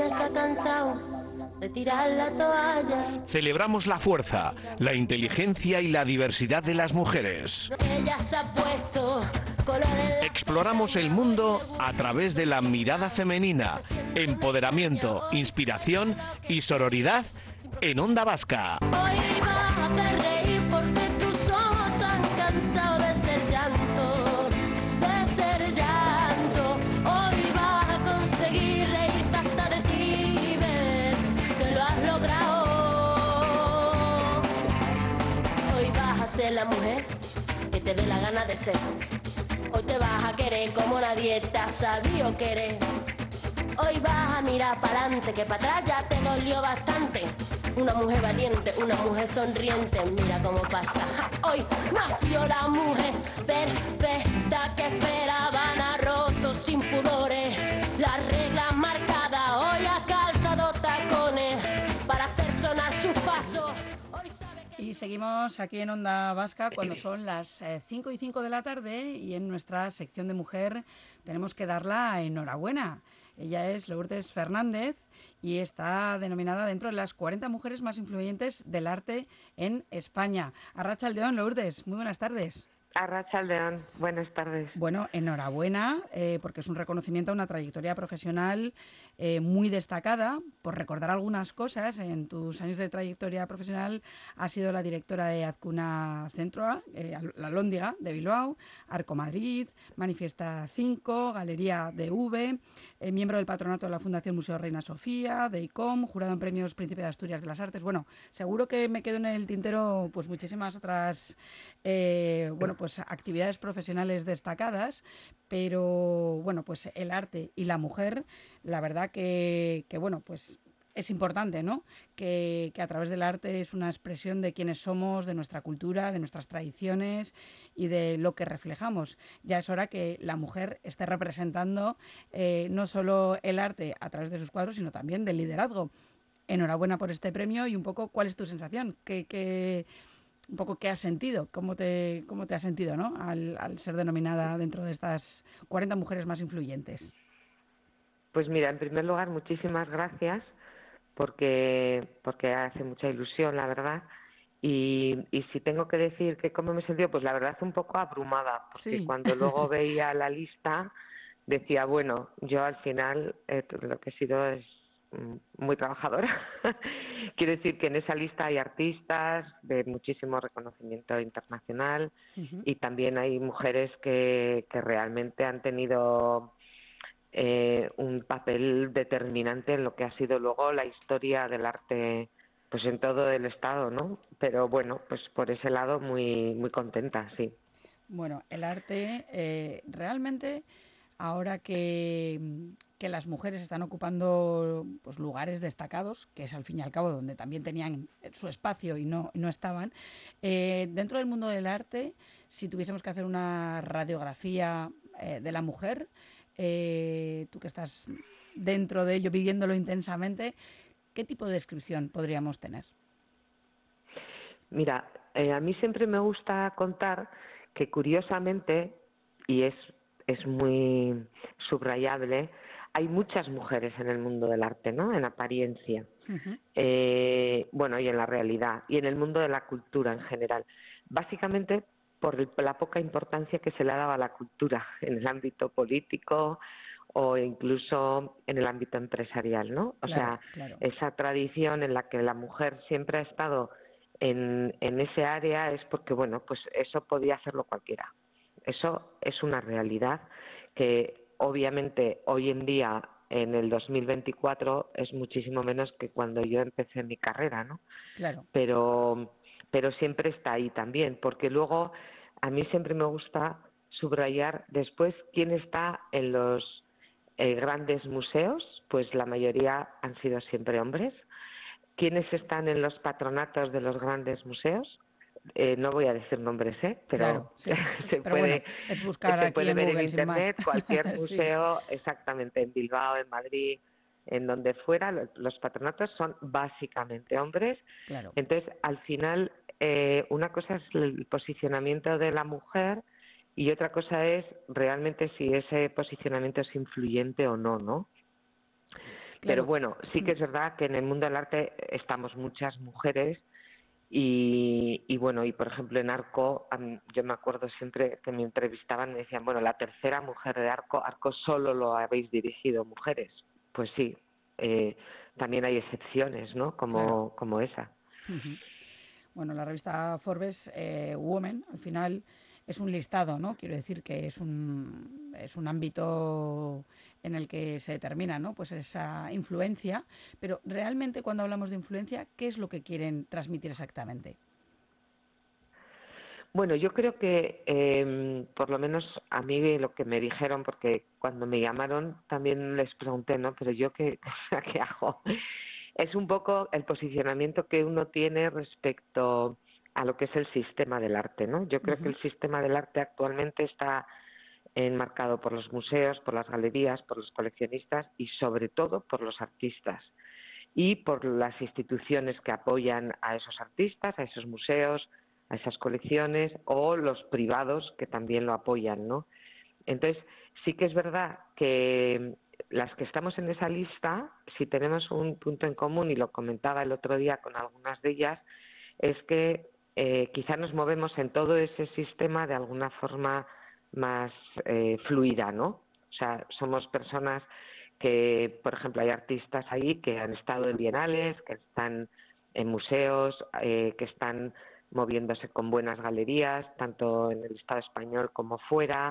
ya se ha cansado de tirar la toalla. Celebramos la fuerza, la inteligencia y la diversidad de las mujeres. Ella se ha puesto color en la... Exploramos el mundo a través de la mirada femenina, empoderamiento, inspiración y sororidad en Onda Vasca. Hoy vas a hacer reír porque tus ojos han cansado de ser llanto, de ser llanto. Hoy vas a conseguir reírte hasta de ti y ver que lo has logrado. Hoy vas a ser la mujer que te dé la gana de ser. Hoy te vas a querer como nadie te ha sabido querer. Hoy vas a mirar para adelante, que para atrás ya te dolió bastante. Una mujer valiente, una mujer sonriente, mira cómo pasa. Hoy nació la mujer perfecta que esperaban, ha roto sin pudores las reglas marcadas. Hoy ha calzado tacones para hacer sonar sus pasos. Hoy sabe que... Y seguimos aquí en Onda Vasca cuando son las 5:05 de la tarde y en nuestra sección de mujer tenemos que dar la enhorabuena. Ella es Lourdes Fernández y está denominada dentro de las 40 mujeres más influyentes del arte en España. Arratsaldeon, Lourdes, muy buenas tardes. Arratsaldeon, buenas tardes. Bueno, enhorabuena, porque es un reconocimiento a una trayectoria profesional muy destacada. Por recordar algunas cosas, en tus años de trayectoria profesional has sido la directora de Azcuna Centroa, la Lóndiga de Bilbao, Arco Madrid, Manifiesta 5, Galería DV, miembro del patronato de la Fundación Museo Reina Sofía, de ICOM, jurado en premios Príncipe de Asturias de las Artes. Bueno, seguro que me quedo en el tintero pues muchísimas otras pues actividades profesionales destacadas, pero bueno, pues el arte y la mujer, la verdad que bueno, pues es importante, ¿no? Que a través del arte es una expresión de quiénes somos, de nuestra cultura, de nuestras tradiciones y de lo que reflejamos. Ya es hora que la mujer esté representando no solo el arte a través de sus cuadros, sino también del liderazgo. Enhorabuena por este premio y un poco, ¿cuál es tu sensación? Un poco qué has sentido, cómo te has sentido, ¿no? Al ser denominada dentro de estas 40 mujeres más influyentes. Pues mira, en primer lugar, muchísimas gracias porque hace mucha ilusión, la verdad. Y si tengo que decir que cómo me he sentido, pues la verdad un poco abrumada, porque Sí. cuando luego veía la lista decía, bueno, yo al final lo que he sido es muy trabajadora. Quiero decir que en esa lista hay artistas de muchísimo reconocimiento internacional y también hay mujeres que realmente han tenido un papel determinante en lo que ha sido luego la historia del arte pues en todo el estado, ¿no? Pero bueno, pues por ese lado muy muy contenta, sí. Bueno, el arte realmente ahora que las mujeres están ocupando pues lugares destacados, que es al fin y al cabo donde también tenían su espacio y no estaban, dentro del mundo del arte, si tuviésemos que hacer una radiografía de la mujer, tú que estás dentro de ello, viviéndolo intensamente, ¿qué tipo de descripción podríamos tener? Mira, a mí siempre me gusta contar que curiosamente, y es muy subrayable, hay muchas mujeres en el mundo del arte, ¿no? En apariencia. Bueno, y en la realidad, y en el mundo de la cultura en general. Básicamente por la poca importancia que se le ha dado a la cultura en el ámbito político o incluso en el ámbito empresarial, ¿no? O sea, esa tradición en la que la mujer siempre ha estado en ese área es porque, bueno, pues eso podía hacerlo cualquiera. Eso es una realidad que obviamente hoy en día, en el 2024, es muchísimo menos que cuando yo empecé mi carrera, ¿no? Claro. Pero siempre está ahí también, porque luego a mí siempre me gusta subrayar después quién está en los grandes museos, pues la mayoría han sido siempre hombres. ¿Quiénes están en los patronatos de los grandes museos? No voy a decir nombres, pero claro, sí. se pero puede, bueno, es buscar se aquí puede en ver Google, en internet sin más. cualquier Sí. museo, exactamente, en Bilbao, en Madrid, en donde fuera, los patronatos son básicamente hombres. Claro. Entonces, al final, una cosa es el posicionamiento de la mujer y otra cosa es realmente si ese posicionamiento es influyente o no, ¿no? Pero Claro. bueno, sí que es verdad que en el mundo del arte estamos muchas mujeres y bueno, y por ejemplo en Arco, yo me acuerdo siempre que me entrevistaban, me decían, bueno, la tercera mujer de Arco, Arco solo lo habéis dirigido mujeres. Pues sí, eh, también hay excepciones, ¿no? Claro. Como esa. Ujú. Bueno, la revista Forbes Women, al final, es un listado, ¿no? Quiero decir que es un ámbito en el que se determina, ¿no? Pues esa influencia. Pero realmente cuando hablamos de influencia, ¿qué es lo que quieren transmitir exactamente? Bueno, yo creo que por lo menos a mí lo que me dijeron, porque cuando me llamaron también les pregunté, ¿no? Pero yo qué, qué hago. Es un poco el posicionamiento que uno tiene respecto a lo que es el sistema del arte, ¿no? Yo creo que Ujú. el sistema del arte actualmente está enmarcado por los museos, por las galerías, por los coleccionistas y sobre todo por los artistas y por las instituciones que apoyan a esos artistas, a esos museos, a esas colecciones o los privados que también lo apoyan, ¿no? Entonces, sí que es verdad que las que estamos en esa lista, si tenemos un punto en común, y lo comentaba el otro día con algunas de ellas, es que quizá nos movemos en todo ese sistema de alguna forma más fluida, ¿no? O sea, somos personas que, por ejemplo, hay artistas ahí que han estado en bienales, que están en museos, que están moviéndose con buenas galerías, tanto en el Estado español como fuera,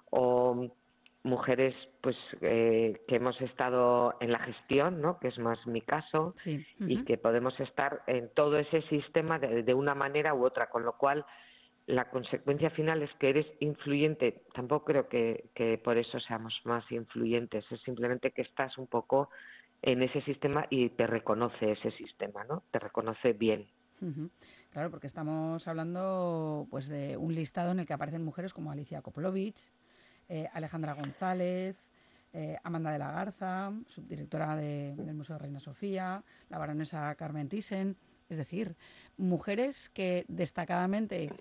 o mujeres pues que hemos estado en la gestión, ¿no? Que es más mi caso, Sí. y Ujú. que podemos estar en todo ese sistema de una manera u otra, con lo cual la consecuencia final es que eres influyente. Tampoco creo que por eso seamos más influyentes, es simplemente que estás un poco en ese sistema y te reconoce ese sistema, ¿no? Te reconoce bien. Ujú. Claro, porque estamos hablando pues de un listado en el que aparecen mujeres como Alicia Koplovich, Alejandra González, Amanda de la Garza, subdirectora del Museo Reina Sofía, la baronesa Carmen Thyssen, es decir, mujeres que destacadamente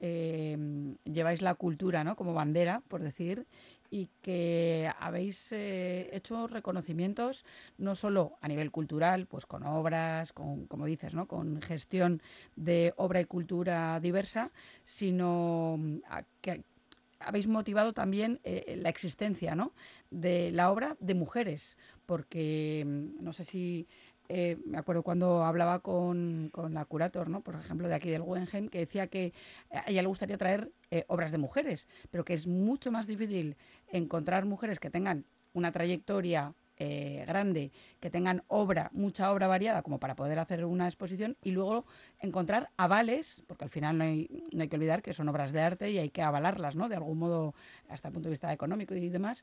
lleváis la cultura, ¿no? Como bandera, por decir, y que habéis hecho reconocimientos no solo a nivel cultural, pues con obras, con, como dices, ¿no? Con gestión de obra y cultura diversa, sino que habéis motivado también la existencia, ¿no? De la obra de mujeres, porque no sé si me acuerdo cuando hablaba con la curator, ¿no? Por ejemplo, de aquí del Guggenheim, que decía que a ella le gustaría traer obras de mujeres, pero que es mucho más difícil encontrar mujeres que tengan una trayectoria grande, que tengan obra, mucha obra variada como para poder hacer una exposición y luego encontrar avales, porque al final no hay que olvidar que son obras de arte y hay que avalarlas, ¿no? De algún modo, hasta el punto de vista económico y demás.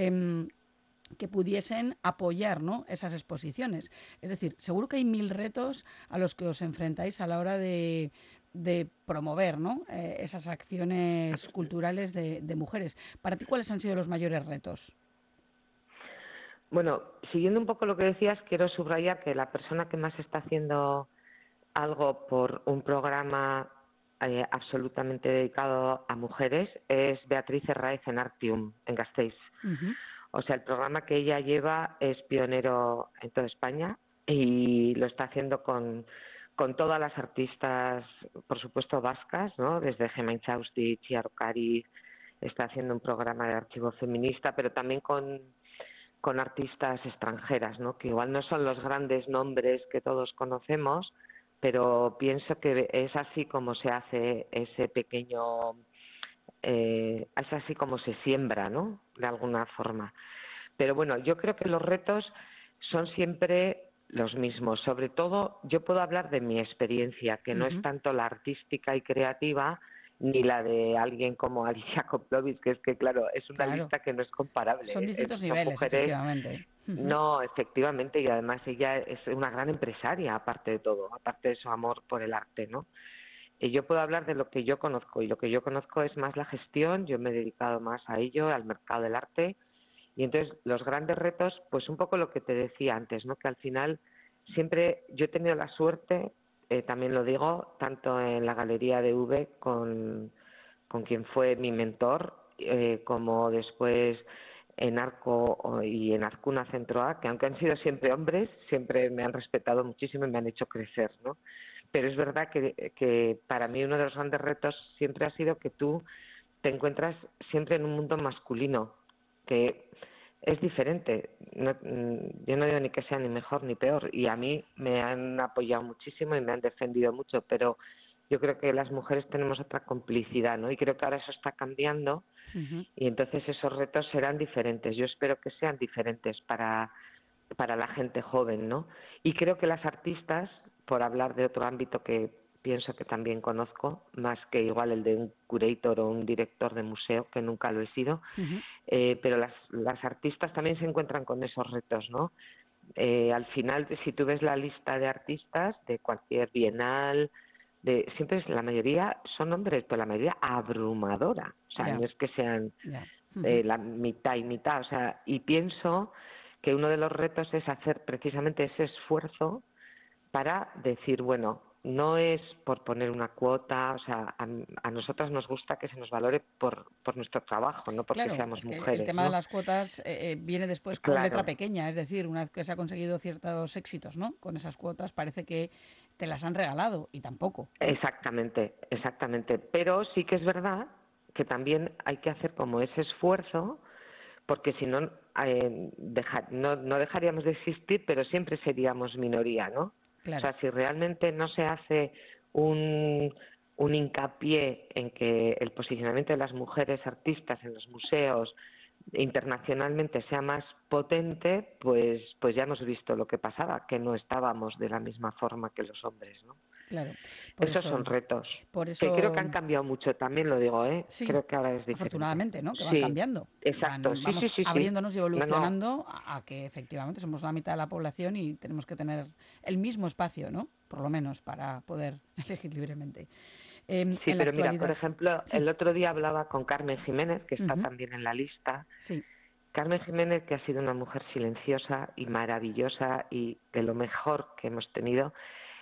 Que pudiesen apoyar, ¿no? Esas exposiciones. Es decir, seguro que hay mil retos a los que os enfrentáis a la hora de promover, ¿no? Esas acciones culturales de mujeres. Para ti, ¿cuáles han sido los mayores retos? Bueno, siguiendo un poco lo que decías, quiero subrayar que la persona que más está haciendo algo por un programa absolutamente dedicado a mujeres es Beatriz Herráez en Artium, en Gasteiz. Uh -huh. O sea, el programa que ella lleva es pionero en toda España y lo está haciendo con todas las artistas, por supuesto, vascas, ¿no? Desde Gemma Inchausti, Chiara Ocariz, está haciendo un programa de archivo feminista, pero también con artistas extranjeras, ¿no? Que igual no son los grandes nombres que todos conocemos, pero pienso que es así como se hace ese pequeño, es así como se siembra, ¿no? De alguna forma. Pero bueno, yo creo que los retos son siempre los mismos. Sobre todo, yo puedo hablar de mi experiencia, que Uh no es -huh. tanto la artística y creativa, ni la de alguien como Alicia Koplovich, que es que, claro, es una Claro. lista que no es comparable. Son distintos Son niveles, mujeres, efectivamente. Uh -huh. no, efectivamente, y además ella es una gran empresaria, aparte de todo, aparte de su amor por el arte, ¿no? Y yo puedo hablar de lo que yo conozco, y lo que yo conozco es más la gestión, yo me he dedicado más a ello, al mercado del arte, y entonces los grandes retos, pues un poco lo que te decía antes, ¿no? Que al final siempre yo he tenido la suerte, también lo digo, tanto en la Galería de V con quien fue mi mentor, como después en Arco y en Azcuna Centro A, que aunque han sido siempre hombres, siempre me han respetado muchísimo y me han hecho crecer, ¿no? Pero es verdad que para mí uno de los grandes retos siempre ha sido que tú te encuentras siempre en un mundo masculino, que es diferente. Yo no digo ni que sea ni mejor ni peor, y a mí me han apoyado muchísimo y me han defendido mucho, pero yo creo que las mujeres tenemos otra complicidad, ¿no? Y creo que ahora eso está cambiando y entonces esos retos serán diferentes. Yo espero que sean diferentes para la gente joven, ¿no? Y creo que las artistas, por hablar de otro ámbito que pienso que también conozco, más que igual el de un curator o un director de museo, que nunca lo he sido, pero las artistas también se encuentran con esos retos, ¿no? Al final, si tú ves la lista de artistas de cualquier bienal, siempre la mayoría son hombres, pero la mayoría abrumadora. O sea, no es que sean la mitad y mitad. O sea, y pienso que uno de los retos es hacer precisamente ese esfuerzo para decir, bueno, no es por poner una cuota, o sea, a nosotras nos gusta que se nos valore por nuestro trabajo, no porque Claro, seamos es que mujeres, el tema ¿no? de las cuotas viene después con letra pequeña, es decir, una vez que se ha conseguido ciertos éxitos, ¿no? Con esas cuotas parece que te las han regalado y tampoco. Exactamente, exactamente. Pero sí que es verdad que también hay que hacer como ese esfuerzo, porque si no, no dejaríamos de existir, pero siempre seríamos minoría, ¿no? Claro. O sea, si realmente no se hace un hincapié en que el posicionamiento de las mujeres artistas en los museos internacionalmente sea más potente, pues ya hemos visto lo que pasaba, que no estábamos de la misma forma que los hombres, ¿no? Claro. Esos son retos. Por eso, que creo que han cambiado mucho, también lo digo, ¿eh? sí, Creo que ahora es diferente. afortunadamente, ¿no? Que van Sí, cambiando. exacto. Vamos Sí. abriéndonos y No. evolucionando a que efectivamente somos la mitad de la población y tenemos que tener el mismo espacio, ¿no? Por lo menos para poder elegir libremente. Sí, pero mira, por ejemplo, sí. el otro día hablaba con Carmen Jiménez, que está también en la lista. Sí. Carmen Jiménez, que ha sido una mujer silenciosa y maravillosa y de lo mejor que hemos tenido.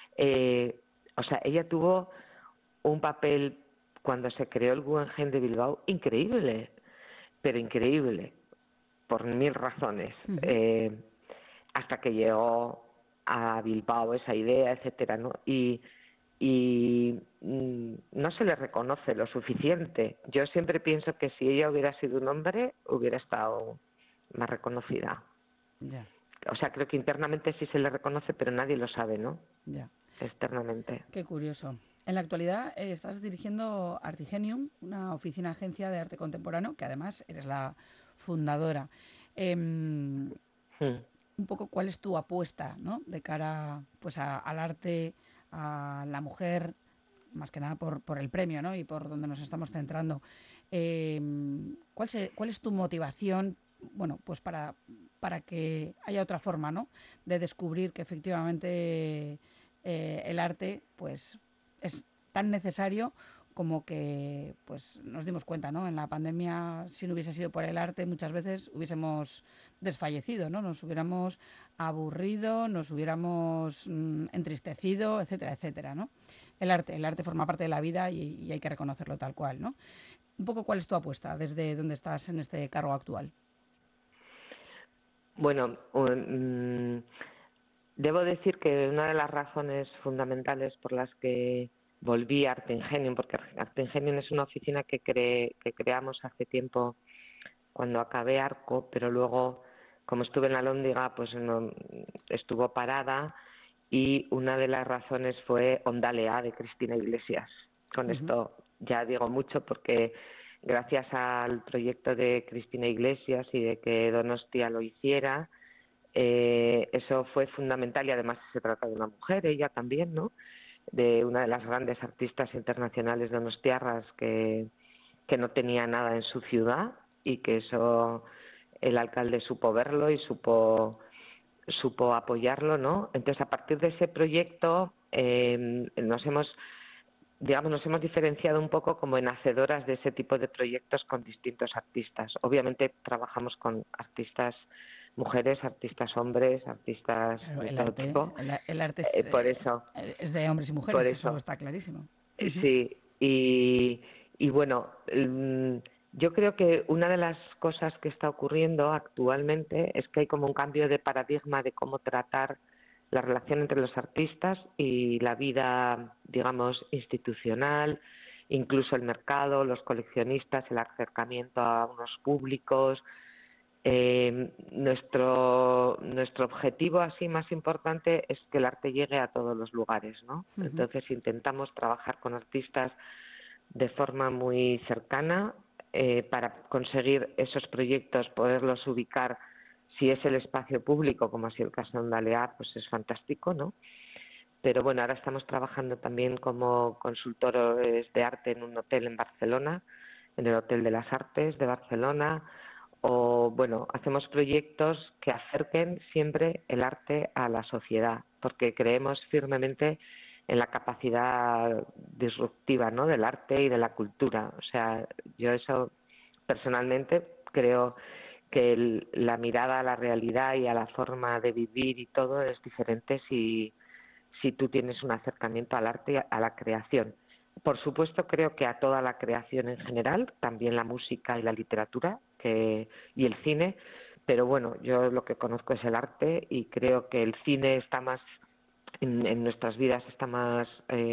O sea, ella tuvo un papel cuando se creó el Guggenheim de Bilbao increíble, pero increíble, por 1000 razones. Hasta que llegó a Bilbao esa idea, etcétera, ¿no? Y no se le reconoce lo suficiente. Yo siempre pienso que si ella hubiera sido un hombre, hubiera estado más reconocida. Ya. O sea, creo que internamente sí se le reconoce, pero nadie lo sabe, ¿no? Ya. Externamente. Qué curioso. En la actualidad estás dirigiendo Artigenium, una oficina-agencia de arte contemporáneo, que además eres la fundadora. Un poco, ¿cuál es tu apuesta, ¿no? De cara pues al arte, a la mujer, más que nada por el premio, ¿no? Y por donde nos estamos centrando. ¿Cuál es tu motivación, bueno, pues para que haya otra forma, ¿no? De descubrir que efectivamente el arte, pues, es tan necesario como que pues nos dimos cuenta, ¿no? En la pandemia, si no hubiese sido por el arte, muchas veces hubiésemos desfallecido, ¿no? Nos hubiéramos aburrido, nos hubiéramos entristecido, etcétera, etcétera, ¿no? El arte forma parte de la vida y hay que reconocerlo tal cual, ¿no? Un poco, ¿cuál es tu apuesta desde donde estás en este cargo actual? Bueno, debo decir que una de las razones fundamentales por las que volví a Artigenium, porque Artigenium es una oficina que creamos hace tiempo cuando acabé Arco, pero luego, como estuve en la Alhóndiga, pues no, estuvo parada, y una de las razones fue Ondalea, de Cristina Iglesias. Con esto ya digo mucho, porque gracias al proyecto de Cristina Iglesias y de que Donostia lo hiciera, eso fue fundamental, y además se trata de una mujer, ella también, ¿no? De una de las grandes artistas internacionales donostiarras que no tenía nada en su ciudad, y que eso el alcalde supo verlo y supo apoyarlo, ¿no? Entonces, a partir de ese proyecto nos hemos diferenciado un poco como en hacedoras de ese tipo de proyectos con distintos artistas. Obviamente trabajamos con artistas mujeres, artistas hombres, artistas de todo tipo. El arte por eso, es de hombres y mujeres, eso está clarísimo. Sí, y bueno, Yo creo que una de las cosas que está ocurriendo actualmente es que hay como un cambio de paradigma de cómo tratar la relación entre los artistas y la vida, digamos, institucional, incluso el mercado, los coleccionistas, el acercamiento a unos públicos. Nuestro objetivo así más importante es que el arte llegue a todos los lugares, ¿no? Entonces intentamos trabajar con artistas de forma muy cercana para conseguir esos proyectos, poderlos ubicar. Si es el espacio público, como ha sido el caso de Ondaleá, pues es fantástico, ¿no? Pero bueno, ahora estamos trabajando también como consultores de arte en un hotel en Barcelona, en el Hotel de las Artes de Barcelona, o bueno, hacemos proyectos que acerquen siempre el arte a la sociedad, porque creemos firmemente en la capacidad disruptiva, ¿no?, del arte y de la cultura. O sea, yo eso personalmente creo que la mirada a la realidad y a la forma de vivir y todo es diferente si tú tienes un acercamiento al arte y a la creación. Por supuesto, creo que a toda la creación en general, también la música y la literatura y el cine, pero bueno, yo lo que conozco es el arte y creo que el cine está más en nuestras vidas, está más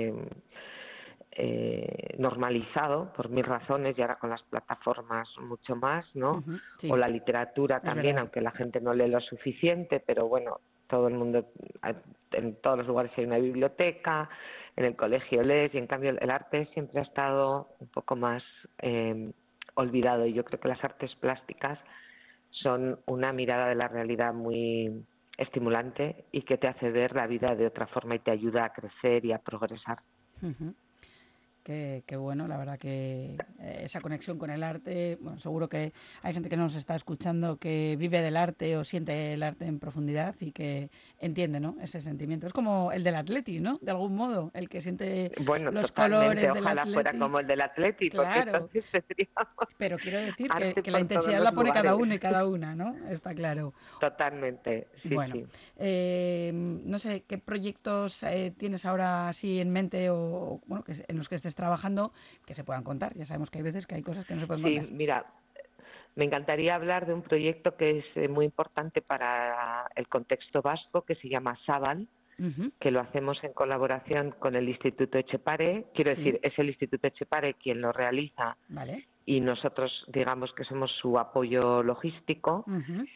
normalizado por mil razones y ahora con las plataformas mucho más, ¿no? Sí, O la literatura es también, verdad. aunque la gente no lee lo suficiente, pero bueno, todo el mundo, en todos los lugares hay una biblioteca, en el colegio lees, y en cambio el arte siempre ha estado un poco más olvidado, y yo creo que las artes plásticas son una mirada de la realidad muy estimulante y que te hace ver la vida de otra forma y te ayuda a crecer y a progresar. Ujú. Qué bueno, la verdad que esa conexión con el arte, bueno, seguro que hay gente que nos está escuchando que vive del arte o siente el arte en profundidad y que entiende, ¿no?, ese sentimiento. Es como el del Atleti, ¿no?, de algún modo, el que siente Bueno, los totalmente, colores del ojalá fuera Atleti. como el del Atleti, porque Claro, entonces tendríamos pero quiero decir arte que la por todos intensidad los la pone cada lugares. uno y cada una, ¿no? Está claro. Totalmente, sí, Bueno, sí. no sé qué proyectos tienes ahora así en mente o bueno, en los que estés trabajando que se puedan contar. Ya sabemos que hay veces que hay cosas que no se pueden Sí, contar. mira, me encantaría hablar de un proyecto que es muy importante para el contexto vasco, que se llama Zabal, Ujú. que lo hacemos en colaboración con el Instituto Etxepare. Quiero Sí, decir, es el Instituto Etxepare quien lo realiza vale. y nosotros, digamos que somos su apoyo logístico. Ujú.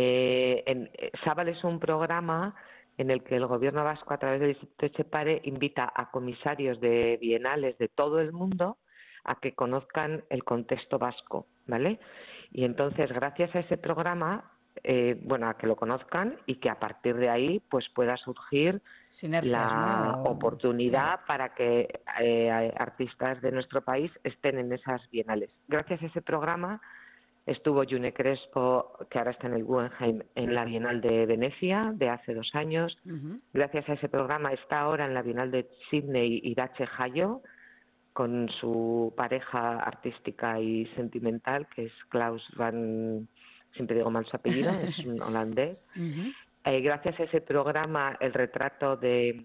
Zabal es un programa en el que el Gobierno vasco, a través del Instituto Etxepare, invita a comisarios de bienales de todo el mundo a que conozcan el contexto vasco, ¿vale? Y entonces, gracias a ese programa, bueno, a que lo conozcan y que a partir de ahí pues pueda surgir Sinergias, la ¿no? Claro. oportunidad para que artistas de nuestro país estén en esas bienales. Gracias a ese programa estuvo June Crespo, que ahora está en el Guggenheim, en la Bienal de Venecia de hace 2 años. Ujú. Gracias a ese programa está ahora en la Bienal de Sydney Irache Hayo, con su pareja artística y sentimental, que es Klaus van, siempre digo mal su apellido, es un holandés. Ujú. Gracias a ese programa, el retrato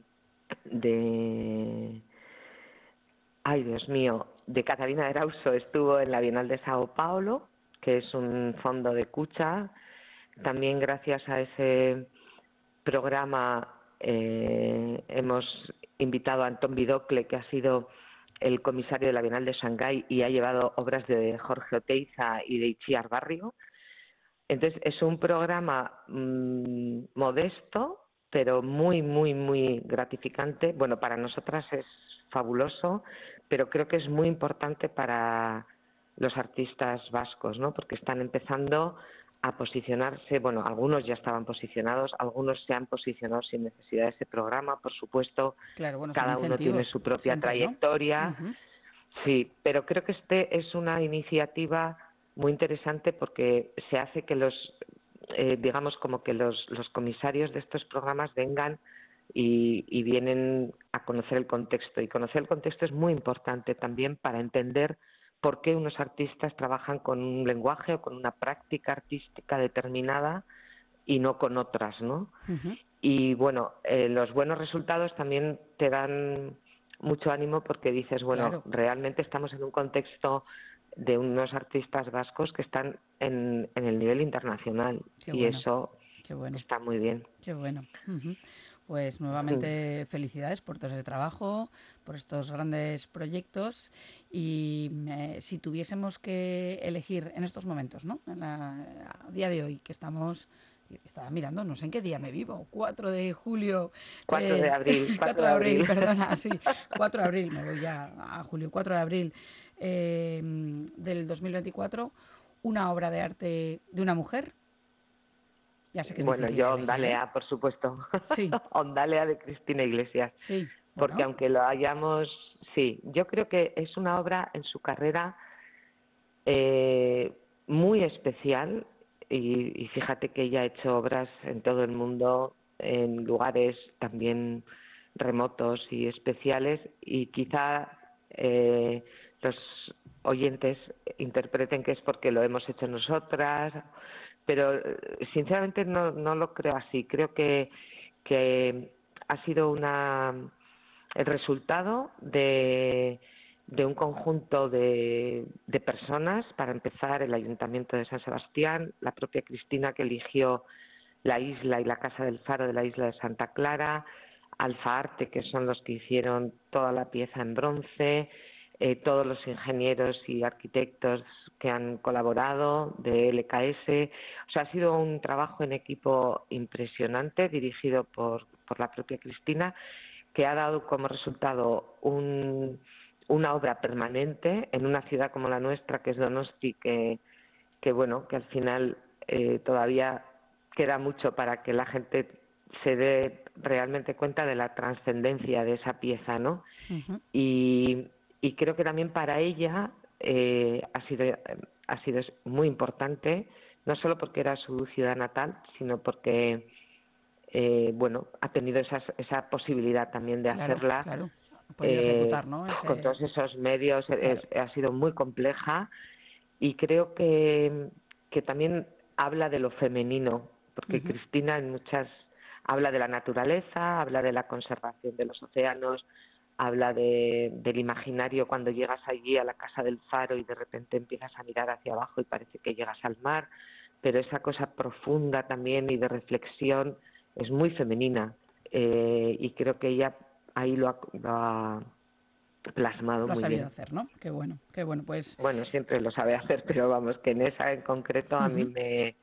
de ay, Dios mío, de Catalina de Rauso estuvo en la Bienal de Sao Paulo, que es un fondo de Cucha. También gracias a ese programa hemos invitado a Antón Vidocle, que ha sido el comisario de la Bienal de Shanghái y ha llevado obras de Jorge Oteiza y de Itziar Barrio. Entonces es un programa modesto, pero muy, muy, muy gratificante. Bueno, para nosotras es fabuloso, pero creo que es muy importante para los artistas vascos, ¿no? Porque están empezando a posicionarse, bueno, algunos ya estaban posicionados, algunos se han posicionado sin necesidad de ese programa, por supuesto, Claro, bueno, son cada uno tiene incentivos su propia siempre, ¿no? trayectoria. Ujú. Sí, pero creo que este es una iniciativa muy interesante porque se hace que digamos, como que los comisarios de estos programas vengan y vienen a conocer el contexto. Y conocer el contexto es muy importante también para entender por qué unos artistas trabajan con un lenguaje o con una práctica artística determinada y no con otras, ¿no? Ujú. Y bueno, los buenos resultados también te dan mucho ánimo porque dices, bueno, Claro. realmente estamos en un contexto de unos artistas vascos que están en el nivel internacional. Qué y bueno. eso Qué bueno. está muy bien. Qué bueno. Pues nuevamente felicidades por todo ese trabajo, por estos grandes proyectos. Y si tuviésemos que elegir en estos momentos, ¿no? A día de hoy, que estaba mirando, no sé en qué día me vivo, 4 de julio. 4 de abril. 4 de abril, perdona, sí. 4 de abril, me voy ya a julio. 4 de abril del 2024, una obra de arte de una mujer. Ya sé que es Bueno, difícil yo elegir, Ondalea, por supuesto. Sí. Ondalea de Cristina Iglesias. Sí. Porque Bueno, aunque lo hayamos... Sí, yo creo que es una obra en su carrera muy especial y fíjate que ella ha hecho obras en todo el mundo, en lugares también remotos y especiales, y quizá los oyentes interpreten que es porque lo hemos hecho nosotras, pero sinceramente no lo creo así. Creo que ha sido el resultado de un conjunto de personas. Para empezar, el Ayuntamiento de San Sebastián, la propia Cristina, que eligió la isla y la Casa del Faro de la isla de Santa Clara, Alfa Arte, que son los que hicieron toda la pieza en bronce, todos los ingenieros y arquitectos que han colaborado de LKS. O sea, ha sido un trabajo en equipo impresionante, dirigido por la propia Cristina, que ha dado como resultado una obra permanente en una ciudad como la nuestra, que es Donosti, que bueno, que al final todavía queda mucho para que la gente se dé realmente cuenta de la trascendencia de esa pieza, ¿no? uh-huh. Y creo que también para ella ha sido muy importante, no solo porque era su ciudad natal, sino porque bueno, ha tenido esa posibilidad también de hacerla. Claro. Podía ejecutar, ¿no? Con todos esos medios. Claro. Ha sido muy compleja, y creo que también habla de lo femenino, porque uh-huh. Cristina habla de la naturaleza, habla de la conservación de los océanos, habla del imaginario cuando llegas allí a la Casa del Faro y de repente empiezas a mirar hacia abajo y parece que llegas al mar, pero esa cosa profunda también y de reflexión es muy femenina, y creo que ella ahí lo ha plasmado muy bien. Lo ha sabido hacer, ¿no? Qué bueno, pues... Bueno, siempre lo sabe hacer, pero vamos, que en esa en concreto a mí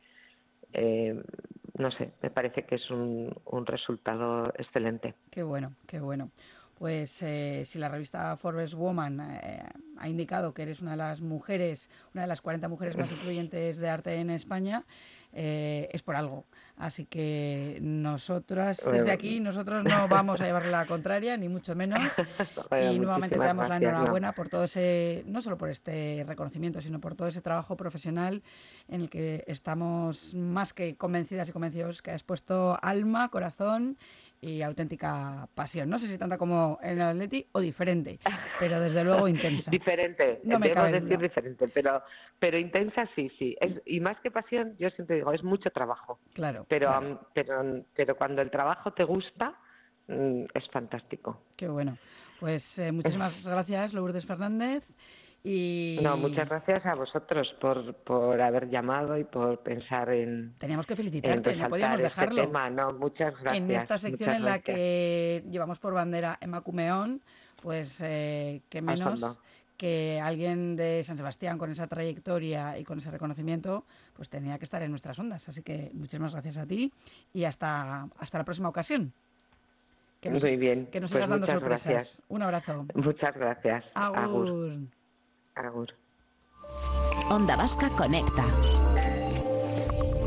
no sé, me parece que es un resultado excelente. Qué bueno. Pues si la revista Forbes Woman ha indicado que eres una de las 40 mujeres más influyentes de arte en España, es por algo. Así que nosotros no vamos a llevarle la contraria, ni mucho menos. Bueno, y nuevamente te damos gracias, la enhorabuena por todo ese, no solo por este reconocimiento, sino por todo ese trabajo profesional en el que estamos más que convencidas y convencidos que has puesto alma, corazón y auténtica pasión. No sé si tanta como en el Atleti o diferente, pero desde luego intensa. Diferente, no me cabe decir duda. diferente, pero intensa sí. Y más que pasión, yo siempre digo, es mucho trabajo. Claro. Pero cuando el trabajo te gusta, es fantástico. Qué bueno. Pues muchísimas gracias, Lourdes Fernández. No, muchas gracias a vosotros por haber llamado y por pensar en... Teníamos que felicitarte, no podíamos dejarlo. Tema. No, muchas gracias. En esta sección en la que llevamos por bandera Emakumeon, pues qué menos que alguien de San Sebastián con esa trayectoria y con ese reconocimiento, pues tenía que estar en nuestras ondas. Así que muchísimas gracias a ti y hasta la próxima ocasión. Muy bien. Que nos sigas dando sorpresas. Gracias. Un abrazo. Muchas gracias. Agur. Agur. Onda Vasca Conecta.